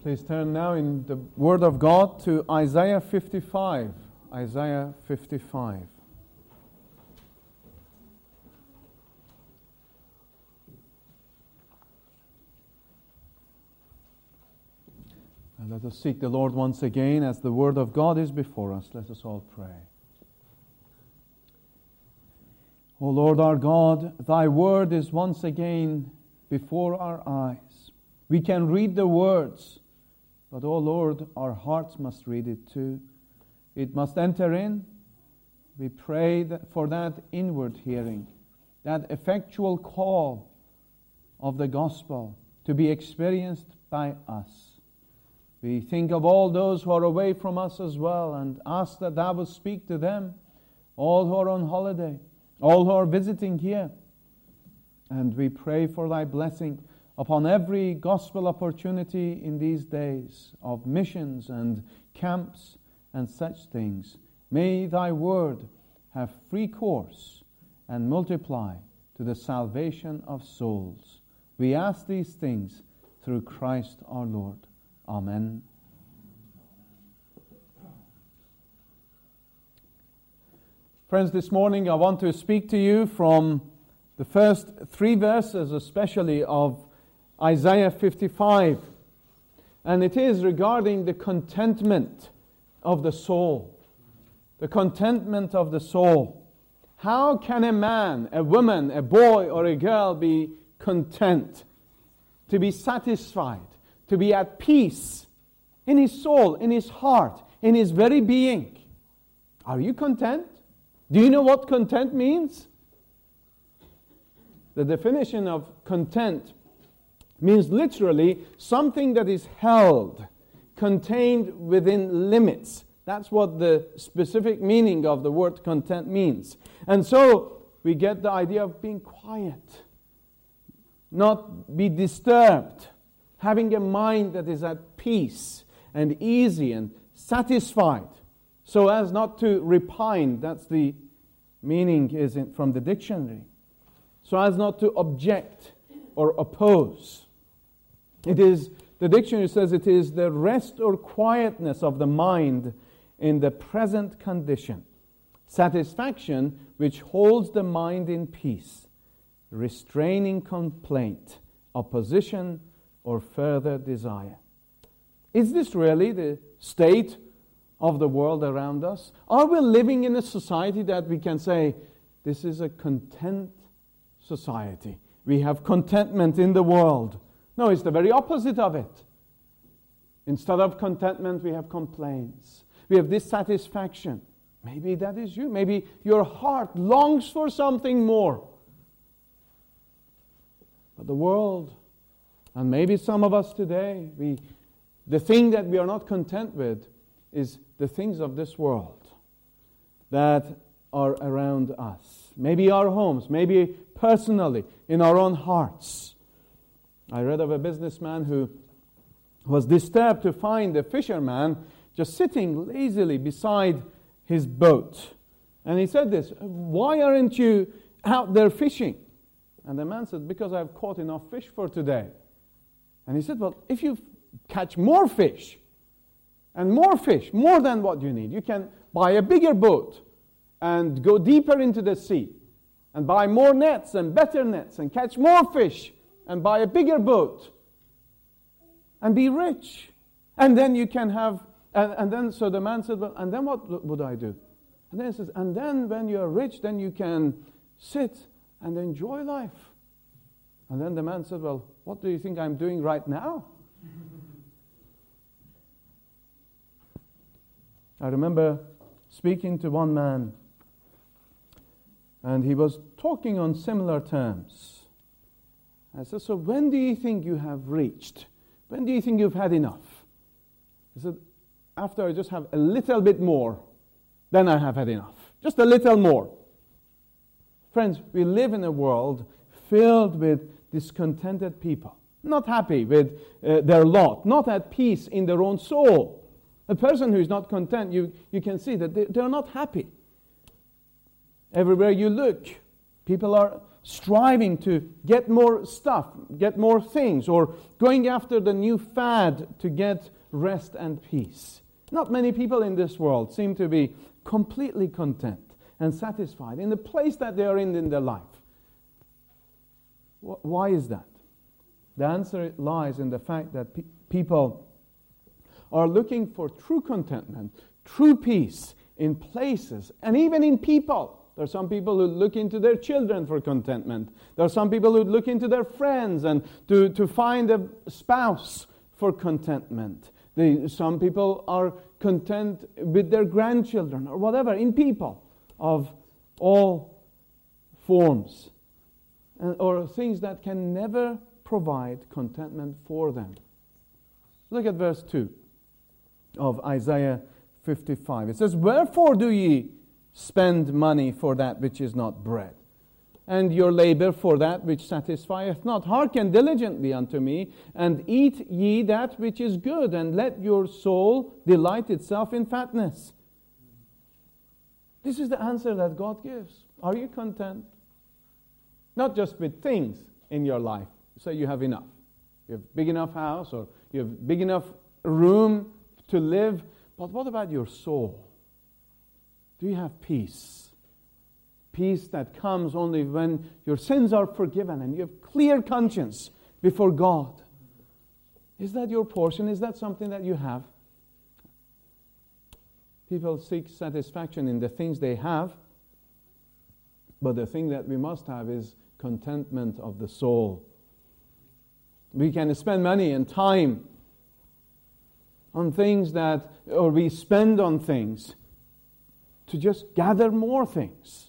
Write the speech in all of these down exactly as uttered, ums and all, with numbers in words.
Please turn now in the Word of God to Isaiah fifty-five. Isaiah fifty-five. And let us seek the Lord once again as the Word of God is before us. Let us all pray. O Lord our God, Thy Word is once again before our eyes. We can read the words, but, O Lord, our hearts must read it too. It must enter in. We pray that for that inward hearing, that effectual call of the gospel to be experienced by us. We think of all those who are away from us as well and ask that Thou would speak to them, all who are on holiday, all who are visiting here. And we pray for Thy blessing upon every gospel opportunity in these days of missions and camps and such things. May Thy word have free course and multiply to the salvation of souls. We ask these things through Christ our Lord. Amen. Friends, this morning I want to speak to you from the first three verses especially of Isaiah fifty-five. And it is regarding the contentment of the soul. The contentment of the soul. How can a man, a woman, a boy or a girl be content? To be satisfied, to be at peace in his soul, in his heart, in his very being. Are you content? Do you know what content means? The definition of content means literally something that is held, contained within limits. That's what the specific meaning of the word content means. And so we get the idea of being quiet, not be disturbed, having a mind that is at peace and easy and satisfied, so as not to repine. That's the meaning is in, from the dictionary. So as not to object or oppose. It is, the dictionary says it is the rest or quietness of the mind in the present condition. Satisfaction which holds the mind in peace, restraining complaint, opposition, or further desire. Is this really the state of the world around us? Are we living in a society that we can say, this is a content society? We have contentment in the world. No, it's the very opposite of it. Instead of contentment, we have complaints. We have dissatisfaction. Maybe that is you. Maybe your heart longs for something more. But the world, and maybe some of us today, we, the thing that we are not content with is the things of this world that are around us. Maybe our homes, maybe personally, in our own hearts. I read of a businessman who was disturbed to find a fisherman just sitting lazily beside his boat. And he said this, why aren't you out there fishing? And the man said, because I've caught enough fish for today. And he said, well, if you catch more fish, and more fish, more than what you need, you can buy a bigger boat and go deeper into the sea and buy more nets and better nets and catch more fish and buy a bigger boat and be rich. And then you can have, and, and then, so the man said, well, and then what would I do? And then he says, and then when you're rich, then you can sit and enjoy life. And then the man said, well, what do you think I'm doing right now? I remember speaking to one man, and he was talking on similar terms. I said, so when do you think you have reached? When do you think you've had enough? He said, after I just have a little bit more, then I have had enough. Just a little more. Friends, we live in a world filled with discontented people, not happy with uh, their lot, not at peace in their own soul. A person who is not content, you, you can see that they, they're not happy. Everywhere you look, people are striving to get more stuff, get more things, or going after the new fad to get rest and peace. Not many people in this world seem to be completely content and satisfied in the place that they are in in their life. Why is that? The answer lies in the fact that pe- people are looking for true contentment, true peace in places and even in people. There are some people who look into their children for contentment. There are some people who look into their friends and to, to find a spouse for contentment. They, some people are content with their grandchildren or whatever, in people of all forms, and, or things that can never provide contentment for them. Look at verse two of Isaiah fifty-five. It says, "Wherefore do ye spend money for that which is not bread, and your labor for that which satisfieth not? Hearken diligently unto me, and eat ye that which is good, and let your soul delight itself in fatness." This is the answer that God gives. Are you content? Not just with things in your life. Say you have enough. You have big enough house, or you have big enough room to live. But what about your soul? Do you have peace? Peace that comes only when your sins are forgiven and you have clear conscience before God. Is that your portion? Is that something that you have? People seek satisfaction in the things they have, but the thing that we must have is contentment of the soul. We can spend money and time on things that, or we spend on things to just gather more things.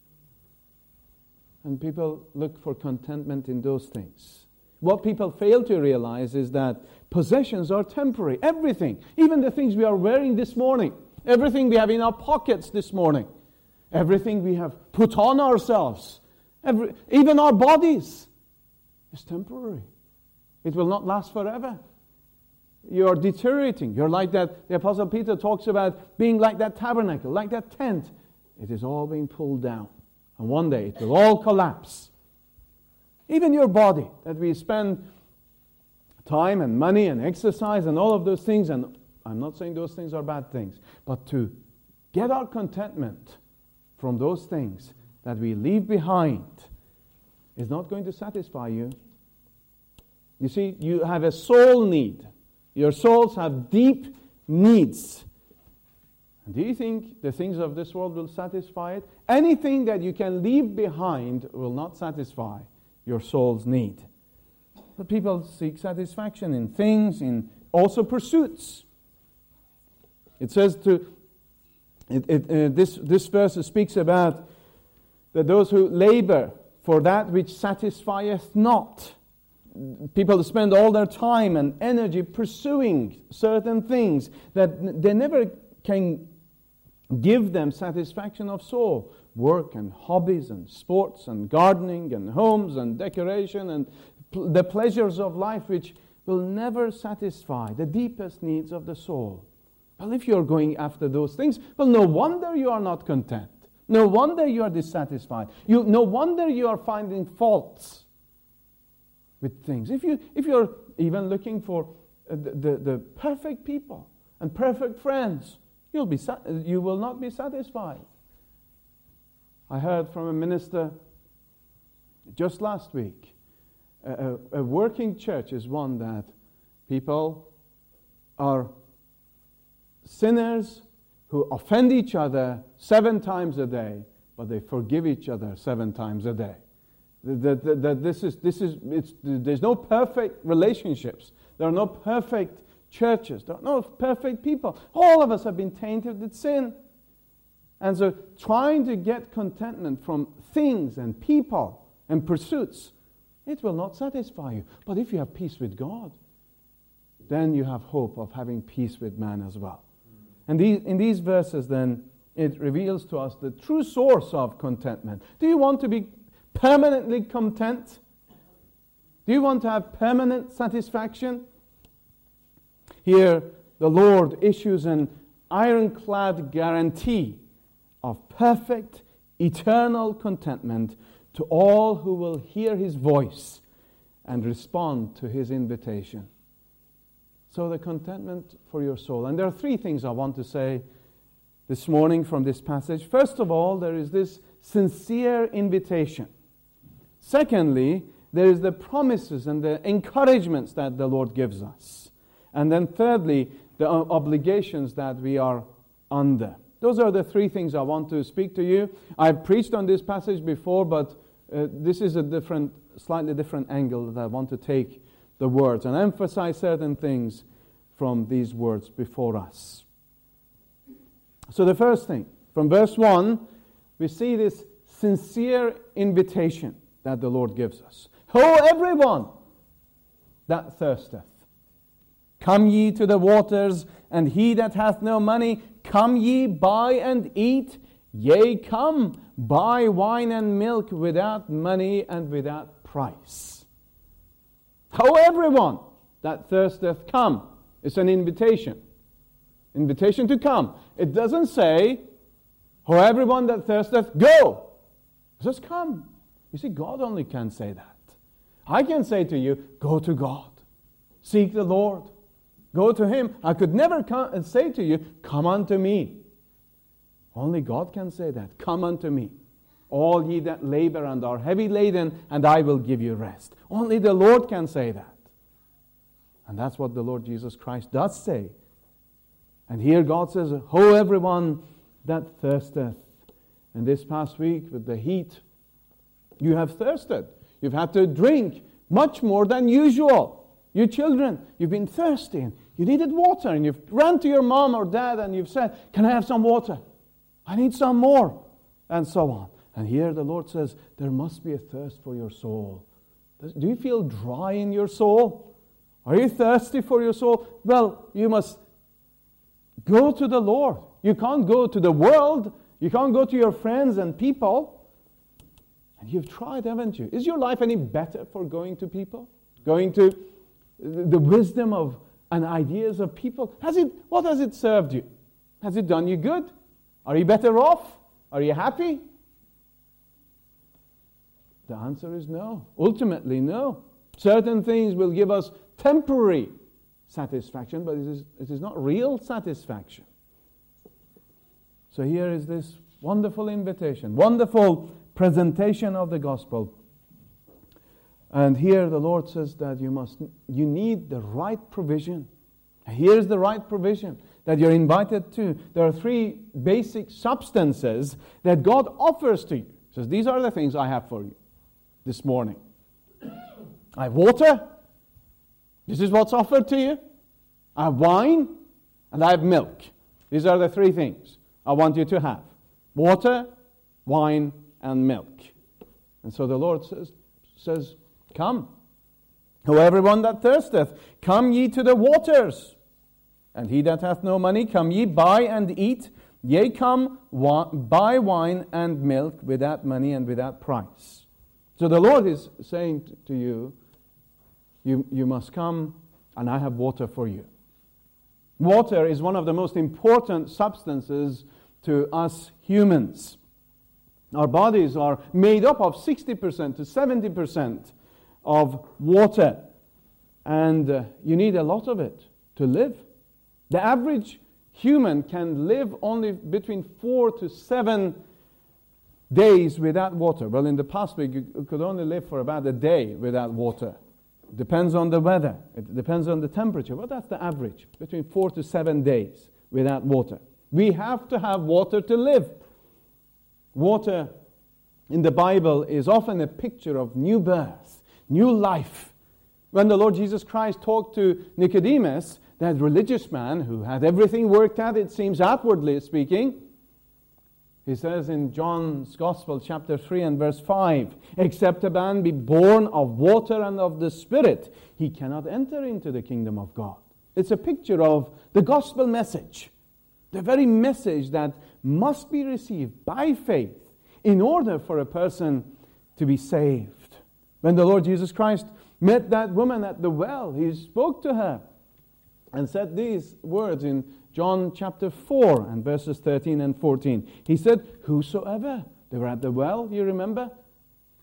And people look for contentment in those things. What people fail to realize is that possessions are temporary. Everything, even the things we are wearing this morning, everything we have in our pockets this morning, everything we have put on ourselves, every, even our bodies, is temporary. It will not last forever. You are deteriorating. You're like that. The Apostle Peter talks about being like that tabernacle, like that tent. It is all being pulled down. And one day it will all collapse. Even your body, that we spend time and money and exercise and all of those things, and I'm not saying those things are bad things, but to get our contentment from those things that we leave behind is not going to satisfy you. You see, you have a soul need. Your souls have deep needs. And do you think the things of this world will satisfy it? Anything that you can leave behind will not satisfy your soul's need. But people seek satisfaction in things, in also pursuits. It says to, it, it, uh, this, this verse speaks about that those who labor for that which satisfieth not. People spend all their time and energy pursuing certain things that they never can give them satisfaction of soul. Work and hobbies and sports and gardening and homes and decoration and pl- the pleasures of life which will never satisfy the deepest needs of the soul. Well, if you're going after those things, well, no wonder you are not content. No wonder you are dissatisfied. You, no wonder you are finding faults with things. If you if you're even looking for uh, the, the the perfect people and perfect friends, you'll be you will not be satisfied. I heard from a minister just last week. A, a, a working church is one that people are sinners who offend each other seven times a day, but they forgive each other seven times a day. That, that, that this is this is it's there's no perfect relationships. There are no perfect churches. There are no perfect people. All of us have been tainted with sin. And so trying to get contentment from things and people and pursuits, it will not satisfy you. But if you have peace with God, then you have hope of having peace with man as well. And these, in these verses then, it reveals to us the true source of contentment. Do you want to be permanently content? Do you want to have permanent satisfaction? Here, the Lord issues an ironclad guarantee of perfect, eternal contentment to all who will hear his voice and respond to his invitation. So the contentment for your soul. And there are three things I want to say this morning from this passage. First of all, there is this sincere invitation. Secondly, there is the promises and the encouragements that the Lord gives us. And then thirdly, the obligations that we are under. Those are the three things I want to speak to you. I've preached on this passage before, but uh, this is a different, slightly different angle that I want to take the words and emphasize certain things from these words before us. So the first thing, from verse one, we see this sincere invitation that the Lord gives us. Ho, everyone that thirsteth, come ye to the waters, and he that hath no money, come ye, buy and eat. Yea, come, buy wine and milk without money and without price. Ho, everyone that thirsteth, come. It's an invitation. Invitation to come. It doesn't say, ho, everyone that thirsteth, go. It says, come. You see, God only can say that. I can say to you, go to God. Seek the Lord. Go to Him. I could never come say to you, come unto me. Only God can say that. Come unto me, all ye that labor and are heavy laden, and I will give you rest. Only the Lord can say that. And that's what the Lord Jesus Christ does say. And here God says, ho, everyone that thirsteth. And this past week with the heat, you have thirsted. You've had to drink much more than usual. You children, you've been thirsty and you needed water, and you've run to your mom or dad and you've said, can I have some water? I need some more. And so on. And here the Lord says, there must be a thirst for your soul. Do you feel dry in your soul? Are you thirsty for your soul? Well, you must go to the Lord. You can't go to the world. You can't go to your friends and people. And you've tried, haven't you? Is your life any better for going to people? Going to the wisdom of and ideas of people? Has it? What has it served you? Has it done you good? Are you better off? Are you happy? The answer is no. Ultimately, no. Certain things will give us temporary satisfaction, but it is, it is not real satisfaction. So here is this wonderful invitation, wonderful presentation of the gospel. And here the Lord says that you must, you need the right provision. Here's the right provision that you're invited to. There are three basic substances that God offers to you. He says, these are the things I have for you this morning. I have water. This is what's offered to you. I have wine, and I have milk. These are the three things I want you to have. Water, wine, and milk. And so the Lord says, says come. O everyone that thirsteth, come ye to the waters. And he that hath no money, come ye, buy and eat. Yea, come, wa- buy wine and milk without money and without price. So the Lord is saying t- to you, you, you must come, and I have water for you. Water is one of the most important substances to us humans. Our bodies are made up of sixty percent to seventy percent of water. And uh, you need a lot of it to live. The average human can live only between four to seven days without water. Well, in the past week, you could only live for about a day without water. It depends on the weather. It depends on the temperature. But that's the average, between four to seven days without water. We have to have water to live. Water in the Bible is often a picture of new birth, new life. When the Lord Jesus Christ talked to Nicodemus, that religious man who had everything worked out, it seems outwardly speaking, he says in John's Gospel, chapter three and verse five, except a man be born of water and of the Spirit, he cannot enter into the kingdom of God. It's a picture of the gospel message, the very message that must be received by faith in order for a person to be saved. When the Lord Jesus Christ met that woman at the well, he spoke to her and said these words in John chapter four and verses thirteen and fourteen. He said, whosoever, they were at the well, you remember?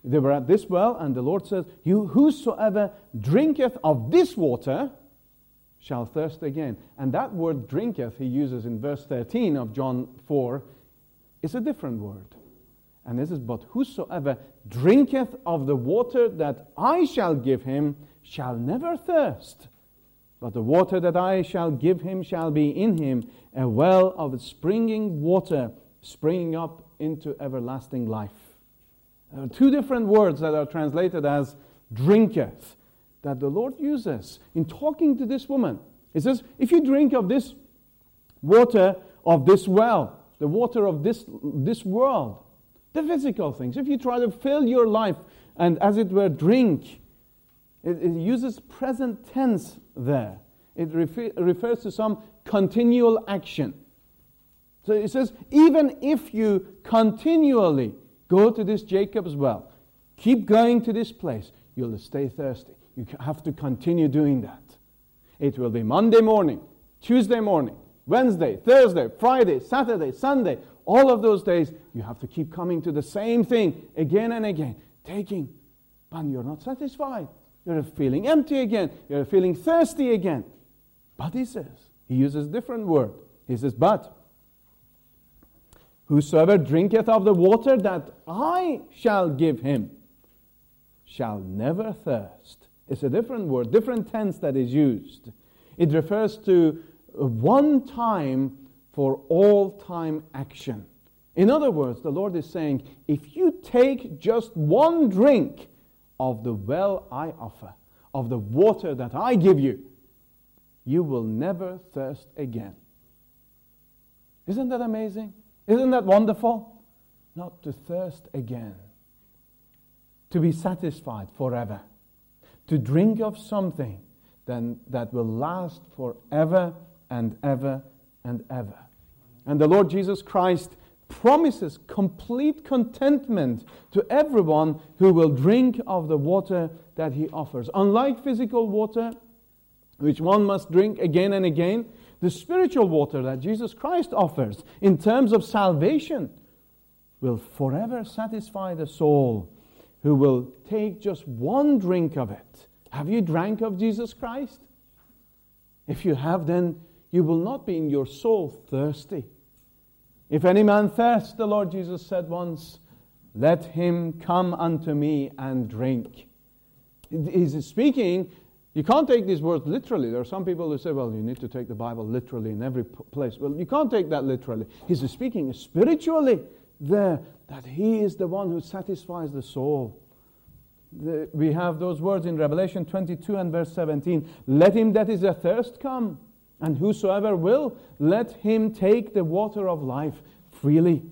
They were at this well, and the Lord says, "You whosoever drinketh of this water shall thirst again." And that word drinketh he uses in verse thirteen of John four is a different word. And this is, "But whosoever drinketh of the water that I shall give him shall never thirst. But the water that I shall give him shall be in him a well of springing water, springing up into everlasting life." There are two different words that are translated as drinketh that the Lord uses in talking to this woman. He says, if you drink of this water of this well, the water of this, this world, the physical things, if you try to fill your life and as it were drink, it, it uses present tense there. It refer, refers to some continual action. So it says, even if you continually go to this Jacob's well, keep going to this place, you'll stay thirsty. You have to continue doing that. It will be Monday morning, Tuesday morning, Wednesday, Thursday, Friday, Saturday, Sunday. All of those days, you have to keep coming to the same thing again and again, taking, but you're not satisfied. You're feeling empty again. You're feeling thirsty again. But he says, he uses a different word. He says, "But whosoever drinketh of the water that I shall give him shall never thirst." It's a different word, different tense that is used. It refers to one time for all time action. In other words, the Lord is saying, if you take just one drink of the well I offer, of the water that I give you, you will never thirst again. Isn't that amazing? Isn't that wonderful? Not to thirst again. To be satisfied forever. To drink of something then that will last forever and ever and ever. And the Lord Jesus Christ promises complete contentment to everyone who will drink of the water that he offers. Unlike physical water, which one must drink again and again, the spiritual water that Jesus Christ offers in terms of salvation will forever satisfy the soul who will take just one drink of it. Have you drank of Jesus Christ? If you have, then you will not be in your soul thirsty. If any man thirst, the Lord Jesus said once, let him come unto me and drink. He's speaking, you can't take these words literally. There are some people who say, well, you need to take the Bible literally in every place. Well, you can't take that literally. He's speaking spiritually there, that he is the one who satisfies the soul. The, we have those words in Revelation twenty-two and verse seventeen. Let him that is athirst come, and whosoever will, let him take the water of life freely.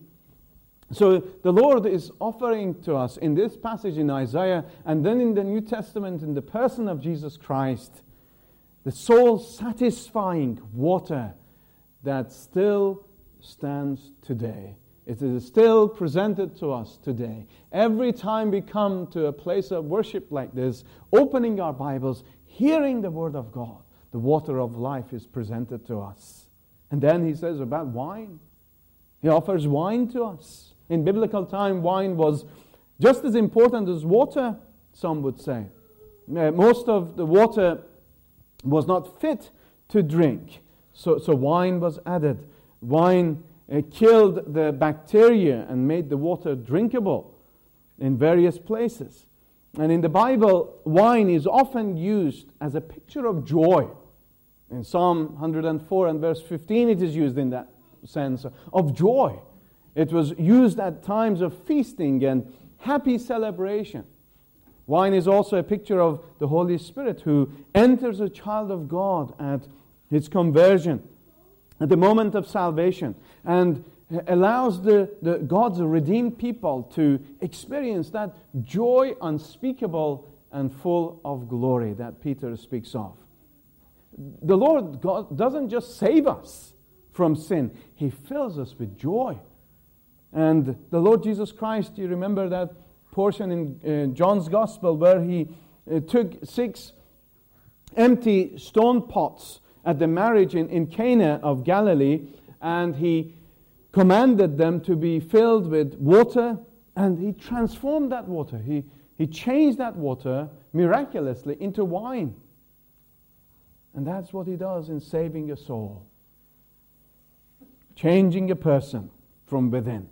So the Lord is offering to us in this passage in Isaiah, and then in the New Testament in the person of Jesus Christ, the soul-satisfying water that still stands today. It is still presented to us today. Every time we come to a place of worship like this, opening our Bibles, hearing the Word of God, the water of life is presented to us. And then he says about wine. He offers wine to us. In biblical time, wine was just as important as water, some would say. Uh, most of the water was not fit to drink. So, so wine was added. Wine uh, killed the bacteria and made the water drinkable in various places. And in the Bible, wine is often used as a picture of joy. In Psalm one hundred four and verse fifteen, it is used in that sense of joy. It was used at times of feasting and happy celebration. Wine is also a picture of the Holy Spirit who enters a child of God at his conversion, at the moment of salvation, and allows the, the God's redeemed people to experience that joy unspeakable and full of glory that Peter speaks of. The Lord God doesn't just save us from sin. He fills us with joy. And the Lord Jesus Christ, you remember that portion in uh, John's Gospel where he uh, took six empty stone pots at the marriage in, in Cana of Galilee, and he commanded them to be filled with water And he transformed that water. He, he changed that water miraculously into wine. And that's what he does in saving a soul. Changing a person from within.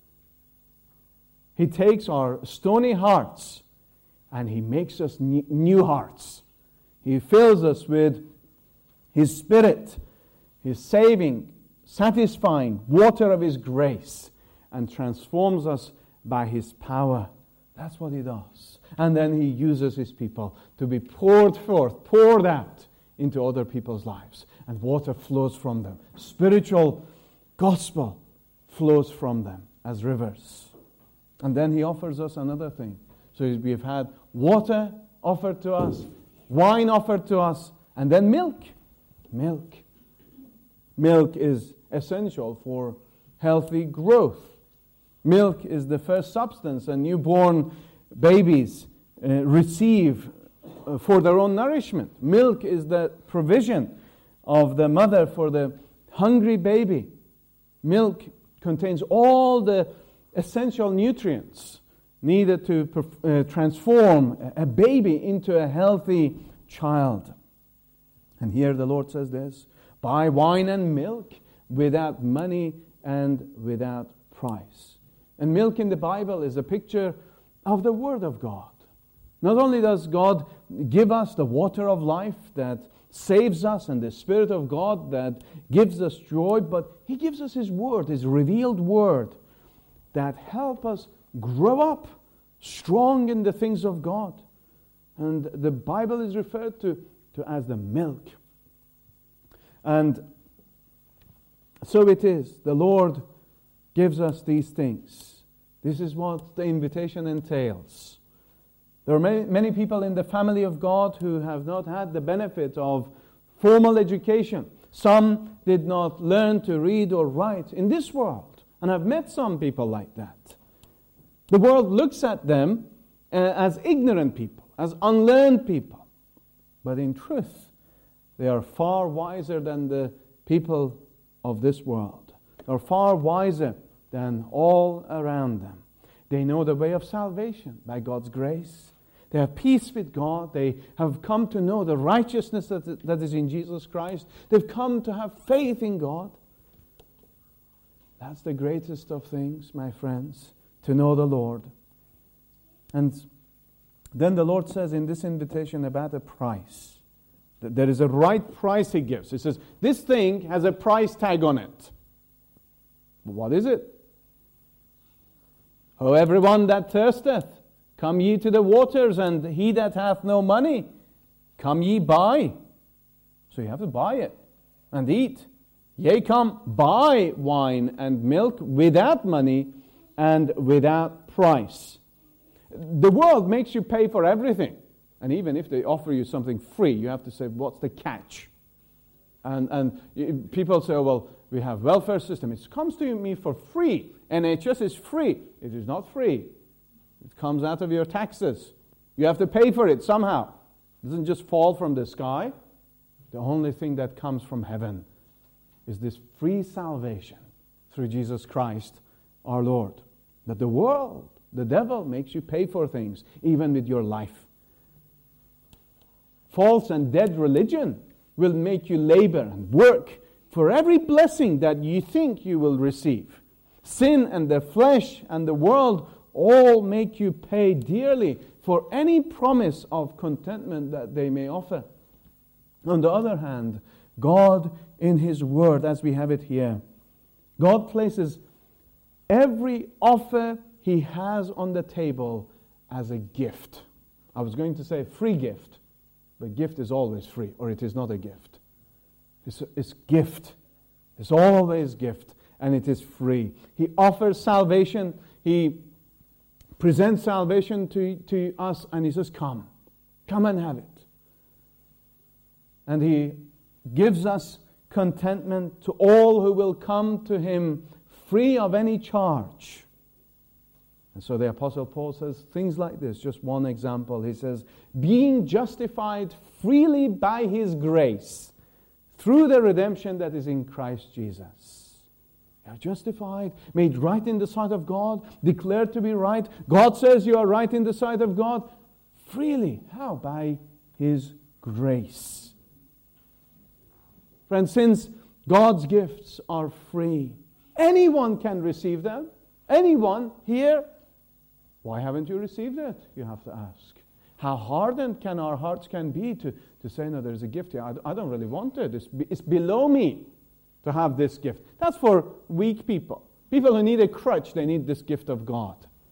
He takes our stony hearts and he makes us new hearts. He fills us with His Spirit, His saving, satisfying water of His grace, and transforms us by His power. That's what He does. And then He uses His people to be poured forth, poured out into other people's lives. And water flows from them. Spiritual gospel flows from them as rivers. And then He offers us another thing. So we've had water offered to us, wine offered to us, and then milk. Milk. Milk is essential for healthy growth. Milk is the first substance a newborn babies uh, receive uh, for their own nourishment. Milk is the provision of the mother for the hungry baby. Milk contains all the essential nutrients needed to uh, transform a baby into a healthy child. And here the Lord says this, buy wine and milk without money and without price. And milk in the Bible is a picture of the Word of God. Not only does God give us the water of life that saves us and the Spirit of God that gives us joy, but He gives us His Word, His revealed Word that help us grow up strong in the things of God. And the Bible is referred to, to as the milk. And so it is. The Lord gives us these things. This is what the invitation entails. There are many, many people in the family of God who have not had the benefit of formal education. Some did not learn to read or write in this world. And I've met some people like that. The world looks at them uh, as ignorant people, as unlearned people. But in truth, they are far wiser than the people of this world. They are far wiser than all around them. They know the way of salvation by God's grace. They have peace with God. They have come to know the righteousness that, that is in Jesus Christ. They've come to have faith in God. That's the greatest of things, my friends, to know the Lord. And then the Lord says in this invitation about a price. That there is a right price He gives. He says, this thing has a price tag on it. What is it? O everyone that thirsteth, come ye to the waters, and he that hath no money, come ye buy. So you have to buy it and eat. Yea, come, buy wine and milk without money and without price. The world makes you pay for everything. And even if they offer you something free, you have to say, what's the catch? And and people say, oh, well, we have welfare system. It comes to me for free. N H S is free. It is not free. It comes out of your taxes. You have to pay for it somehow. It doesn't just fall from the sky. The only thing that comes from heaven is this free salvation through Jesus Christ, our Lord. That the world, the devil, makes you pay for things, even with your life. False and dead religion will make you labor and work for every blessing that you think you will receive. Sin and the flesh and the world all make you pay dearly for any promise of contentment that they may offer. On the other hand, God in His Word, as we have it here, God places every offer He has on the table as a gift. I was going to say free gift, but gift is always free, or it is not a gift. It's, it's gift. It's always gift, and it is free. He offers salvation. He presents salvation to, to us, and He says, come. Come and have it. And He gives us contentment to all who will come to Him free of any charge. And so the Apostle Paul says things like this. Just one example. He says, being justified freely by His grace through the redemption that is in Christ Jesus. You are justified, made right in the sight of God, declared to be right. God says you are right in the sight of God. Freely. How? By His grace. Friends, since God's gifts are free, anyone can receive them. Anyone here. Why haven't you received it? You have to ask. How hardened can our hearts can be to, to say, no, there's a gift here. I, I don't really want it. It's, it's below me to have this gift. That's for weak people. People who need a crutch, they need this gift of God.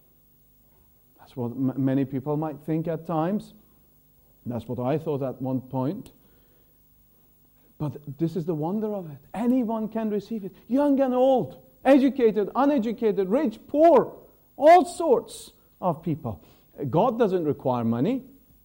That's what m- many people might think at times. That's what I thought at one point. But this is the wonder of it. Anyone can receive it. Young and old, educated, uneducated, rich, poor, all sorts of people. God doesn't require money.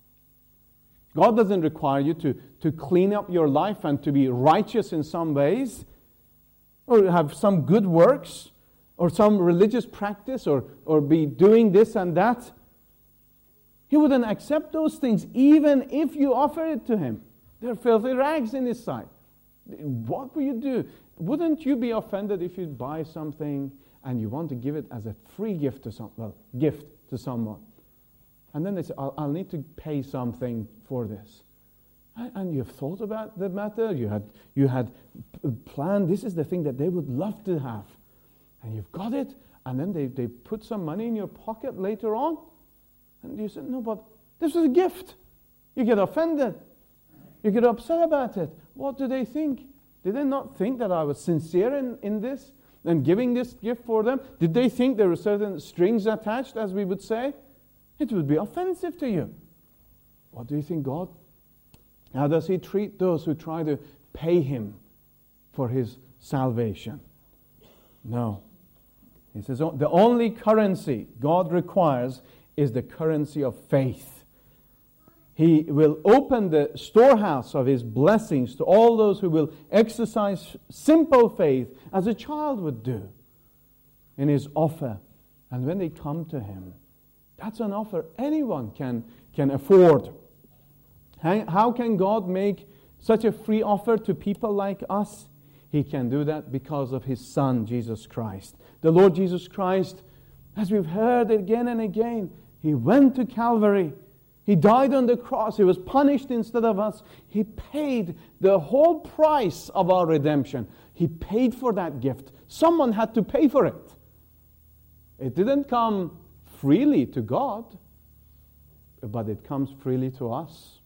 God doesn't require you to, to clean up your life and to be righteous in some ways, or have some good works, or some religious practice, or, or be doing this and that. He wouldn't accept those things even if you offer it to Him. They're filthy rags in His sight. What will you do? Wouldn't you be offended if you buy something and you want to give it as a free gift to some, well, gift to someone? And then they say, I'll, I'll need to pay something for this. And, and you've thought about the matter. You had, you had p- planned, this is the thing that they would love to have. And you've got it. And then they, they put some money in your pocket later on. And you said, no, but this was a gift. You get offended. You get upset about it. What do they think? Did they not think that I was sincere in, in this and giving this gift for them? Did they think there were certain strings attached, as we would say? It would be offensive to you. What do you think God? How does He treat those who try to pay Him for His salvation? No. He says the only currency God requires is the currency of faith. He will open the storehouse of His blessings to all those who will exercise simple faith as a child would do in His offer. And when they come to Him, that's an offer anyone can, can afford. How can God make such a free offer to people like us? He can do that because of His Son, Jesus Christ. The Lord Jesus Christ, as we've heard again and again, He went to Calvary. He died on the cross. He was punished instead of us. He paid the whole price of our redemption. He paid for that gift. Someone had to pay for it. It didn't come freely to God, but it comes freely to us.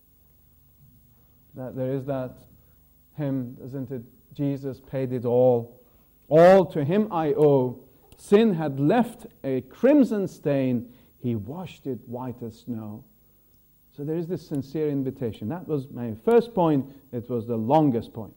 That there is that hymn, isn't it? Jesus paid it all. All to Him I owe. Sin had left a crimson stain. He washed it white as snow. So there is this sincere invitation. That was my first point. It was the longest point.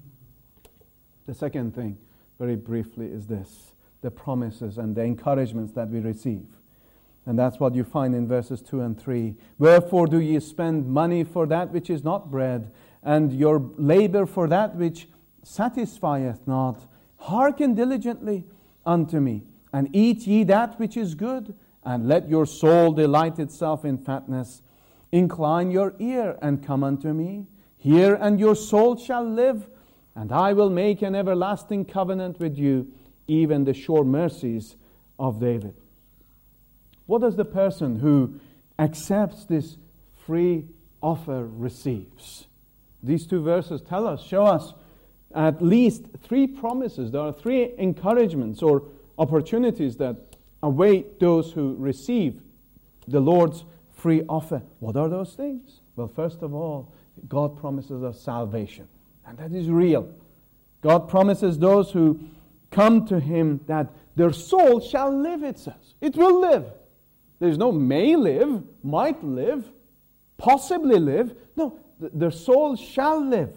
The second thing, very briefly, is this. The promises and the encouragements that we receive. And that's what you find in verses two and three. Wherefore do ye spend money for that which is not bread, and your labor for that which satisfieth not? Hearken diligently unto me, and eat ye that which is good, and let your soul delight itself in fatness. Incline your ear and come unto me. Hear, and your soul shall live, and I will make an everlasting covenant with you, even the sure mercies of David. What does the person who accepts this free offer receives? These two verses tell us, show us at least three promises. There are three encouragements or opportunities that await those who receive the Lord's free offer. What are those things? Well, first of all, God promises us salvation. And that is real. God promises those who come to Him that their soul shall live, it says. It will live. There's no may live, might live, possibly live. No, th- their soul shall live.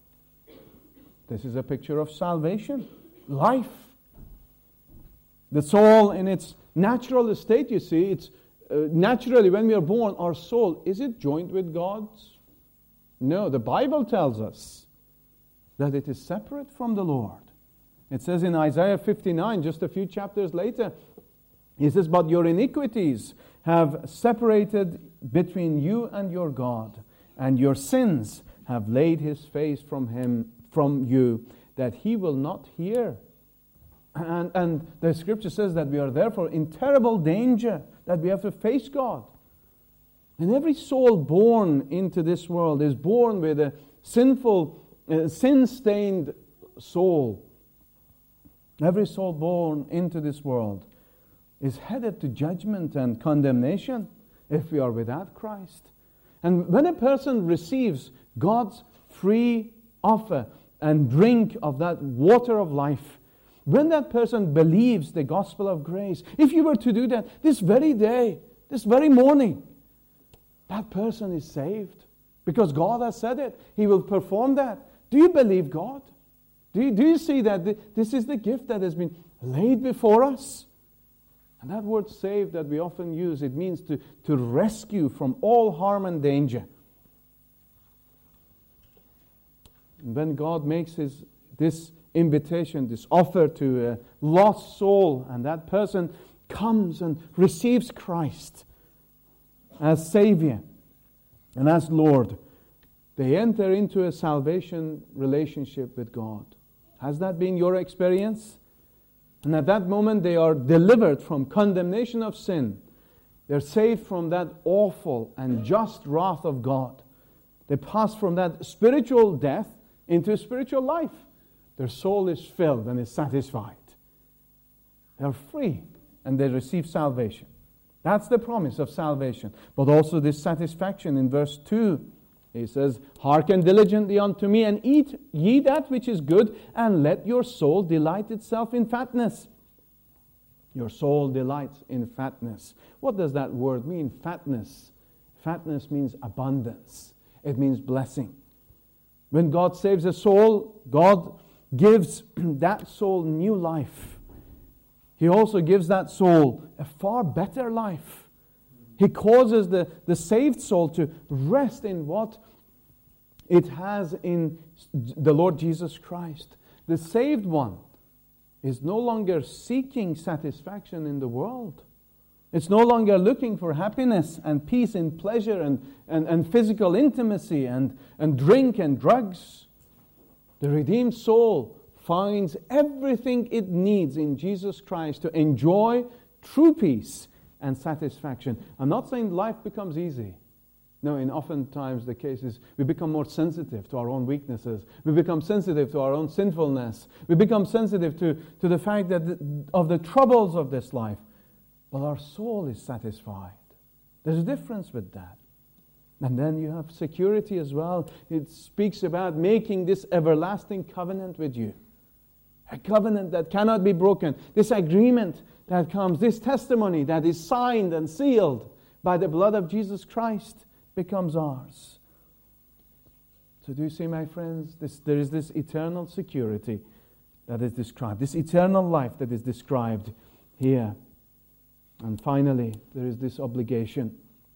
This is a picture of salvation, life. The soul in its natural estate, you see, it's uh, naturally when we are born, our soul, is it joined with God's? No, the Bible tells us that it is separate from the Lord. It says in Isaiah fifty-nine, just a few chapters later, He says, but your iniquities have separated between you and your God, and your sins have laid His face from Him, from you, that He will not hear. And, and the Scripture says that we are therefore in terrible danger, that we have to face God. And every soul born into this world is born with a sinful, uh, sin-stained soul. Every soul born into this world is headed to judgment and condemnation if we are without Christ. And when a person receives God's free offer and drink of that water of life, when that person believes the gospel of grace, if you were to do that this very day, this very morning, that person is saved. Because God has said it. He will perform that. Do you believe God? Do you, do you see that th- this is the gift that has been laid before us? And that word saved that we often use, it means to, to rescue from all harm and danger. And when God makes his this invitation, this offer to a lost soul, and that person comes and receives Christ as Savior and as Lord, they enter into a salvation relationship with God. Has that been your experience? And at that moment they are delivered from condemnation of sin. They're saved from that awful and just wrath of God. They pass from that spiritual death into spiritual life. Their soul is filled and is satisfied. They're free and they receive salvation. That's the promise of salvation. But also this satisfaction in verse two. He says, hearken diligently unto me, and eat ye that which is good, and let your soul delight itself in fatness. Your soul delights in fatness. What does that word mean, fatness? Fatness means abundance. It means blessing. When God saves a soul, God gives that soul new life. He also gives that soul a far better life. He causes the, the saved soul to rest in what it has in the Lord Jesus Christ. The saved one is no longer seeking satisfaction in the world. It's no longer looking for happiness and peace and pleasure and, and, and physical intimacy and, and drink and drugs. The redeemed soul finds everything it needs in Jesus Christ to enjoy true peace and satisfaction. I'm not saying life becomes easy. No, in oftentimes the case is we become more sensitive to our own weaknesses. We become sensitive to our own sinfulness. We become sensitive to, to the fact that the, of the troubles of this life. But our soul is satisfied. There's a difference with that. And then you have security as well. It speaks about making this everlasting covenant with you. A covenant that cannot be broken. This agreement that comes, this testimony that is signed and sealed by the blood of Jesus Christ becomes ours. So do you see, my friends, this, there is this eternal security that is described, this eternal life that is described here. And finally, there is this obligation.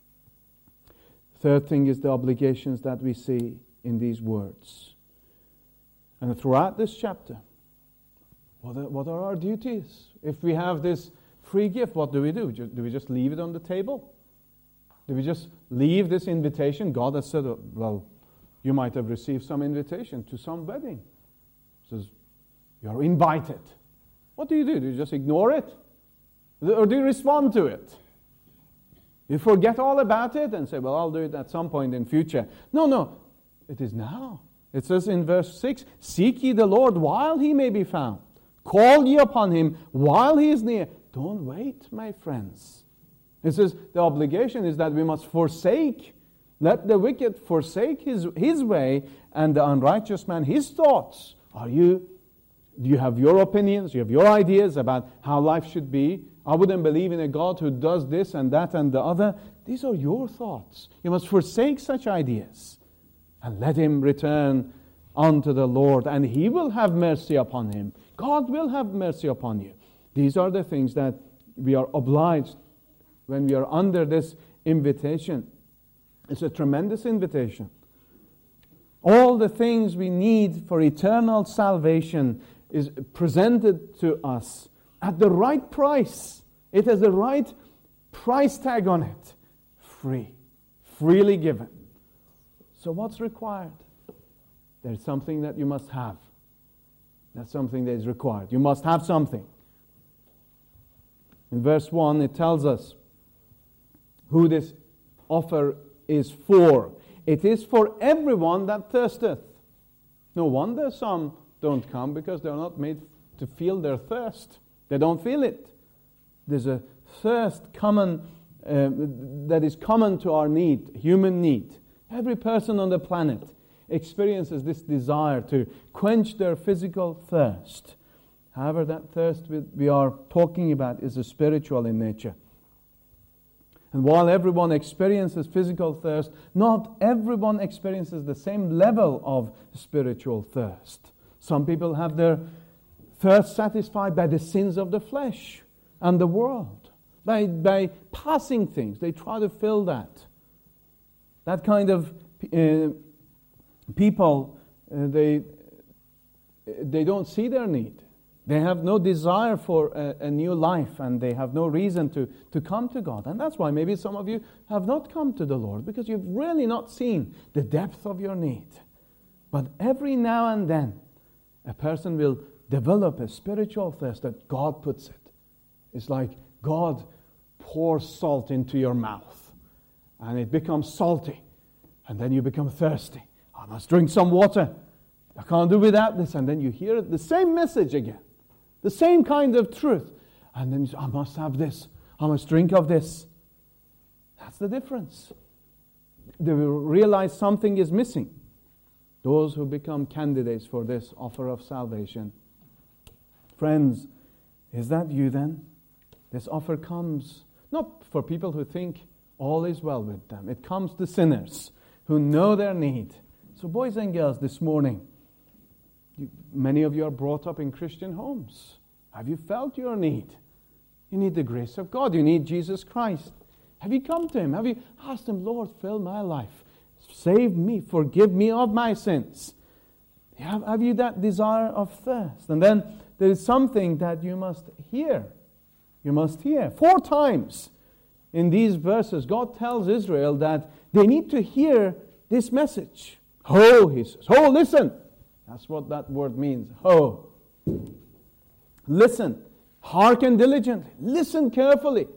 Third thing is the obligations that we see in these words. And throughout this chapter, what are, what are our duties? If we have this free gift, what do we do? Do we just leave it on the table? Do we just leave this invitation? God has said, well, you might have received some invitation to some wedding. It says, you're invited. What do you do? Do you just ignore it? Or do you respond to it? You forget all about it and say, well, I'll do it at some point in future. No, no. It is now. It says in verse six, seek ye the Lord while he may be found. Call ye upon him while he is near. Don't wait, my friends. It says the obligation is that we must forsake. Let the wicked forsake his, his way, and the unrighteous man his thoughts. Are you, do you have your opinions? You have your ideas about how life should be? I wouldn't believe in a God who does this and that and the other. These are your thoughts. You must forsake such ideas and let him return unto the Lord, and he will have mercy upon him. God will have mercy upon you. These are the things that we are obliged when we are under this invitation. It's a tremendous invitation. All the things we need for eternal salvation is presented to us at the right price. It has the right price tag on it. Free. Freely given. So what's required? There's something that you must have. That's something that is required. You must have something. In verse one, it tells us who this offer is for. It is for everyone that thirsteth. No wonder some don't come, because they're not made to feel their thirst. They don't feel it. There's a thirst common uh, that is common to our need, human need. Every person on the planet experiences this desire to quench their physical thirst. However, that thirst we are talking about is a spiritual in nature. And while everyone experiences physical thirst, not everyone experiences the same level of spiritual thirst. Some people have their thirst satisfied by the sins of the flesh and the world, by, by passing things. They try to fill that. That kind of uh, people, uh, they, they don't see their need. They have no desire for a, a new life, and they have no reason to, to come to God. And that's why maybe some of you have not come to the Lord, because you've really not seen the depth of your need. But every now and then, a person will develop a spiritual thirst that God puts it. It's like God pours salt into your mouth, and it becomes salty, and then you become thirsty. I must drink some water. I can't do without this. And then you hear the same message again. The same kind of truth. And then you say, I must have this. I must drink of this. That's the difference. They will realize something is missing. Those who become candidates for this offer of salvation. Friends, is that you then? This offer comes not for people who think all is well with them. It comes to sinners who know their need. So boys and girls, this morning, You, many of you are brought up in Christian homes. Have you felt your need? You need the grace of God. You need Jesus Christ. Have you come to Him? Have you asked Him, Lord, fill my life. Save me. Forgive me of my sins. Have, have you that desire of thirst? And then there is something that you must hear. You must hear. Four times in these verses, God tells Israel that they need to hear this message. Ho, He says. Ho, listen. That's what that word means. Ho. Listen. Hearken diligently. Listen carefully.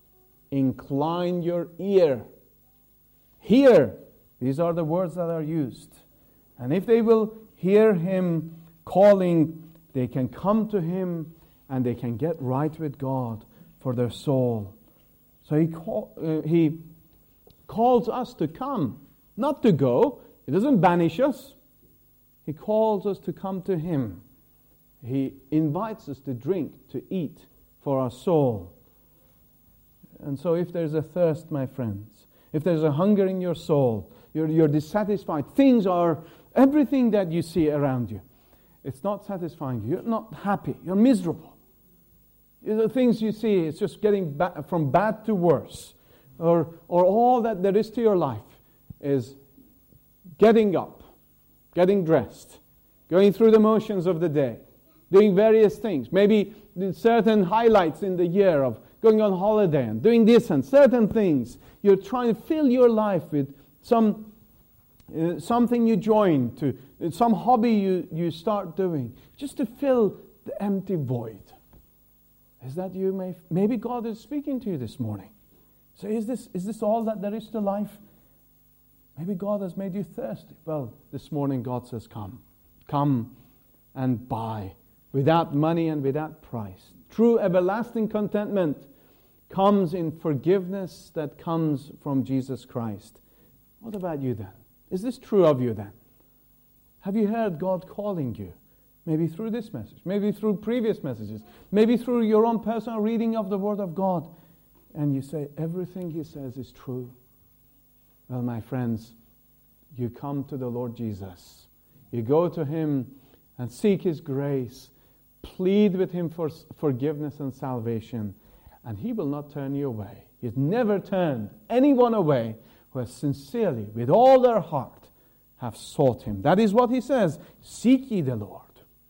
Incline your ear. Hear. These are the words that are used. And if they will hear Him calling, they can come to Him and they can get right with God for their soul. So He, call, uh, he calls us to come, not to go. He doesn't banish us. He calls us to come to Him. He invites us to drink, to eat for our soul. And so if there's a thirst, my friends, if there's a hunger in your soul, you're, you're dissatisfied, things are, everything that you see around you, it's not satisfying you. You're not happy. You're miserable. The things you see, it's just getting ba- from bad to worse. Or, or all that there is to your life is getting up, getting dressed, going through the motions of the day, doing various things. Maybe certain highlights in the year of going on holiday and doing this and certain things. You're trying to fill your life with some uh, something you join to, some hobby you, you start doing, just to fill the empty void. Is that you? May, maybe God is speaking to you this morning. So is this, is this all that there is to life? Maybe God has made you thirsty. Well, this morning God says, come. Come and buy without money and without price. True everlasting contentment comes in forgiveness that comes from Jesus Christ. What about you then? Is this true of you then? Have you heard God calling you? Maybe through this message, maybe through previous messages, maybe through your own personal reading of the Word of God. And you say, everything He says is true. Well, my friends, you come to the Lord Jesus. You go to Him and seek His grace. Plead with Him for forgiveness and salvation. And He will not turn you away. He's never turned anyone away who has sincerely, with all their heart, have sought Him. That is what He says. Seek ye the Lord.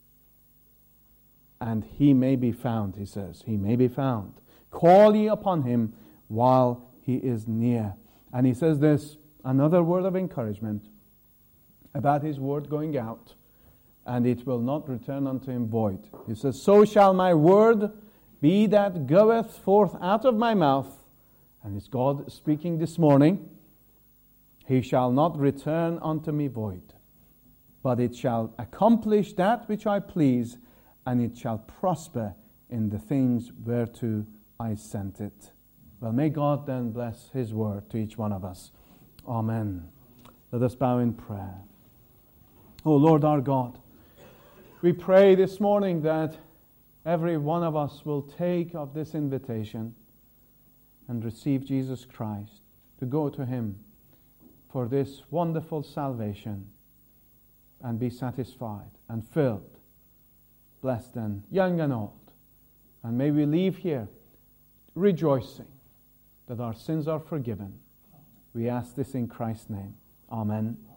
And He may be found, He says. He may be found. Call ye upon Him while He is near. And He says this, another word of encouragement about His word going out. and it will not return unto him void. He says, so shall my word be that goeth forth out of my mouth. And it's God speaking this morning. He shall not return unto me void, but it shall accomplish that which I please, and it shall prosper in the things whereto I sent it. Well, may God then bless his word to each one of us. Amen. Let us bow in prayer. Oh Lord our God, we pray this morning that every one of us will take of this invitation and receive Jesus Christ, to go to him for this wonderful salvation and be satisfied and filled, blessed and young and old. And may we leave here rejoicing that our sins are forgiven. We ask this in Christ's name. Amen.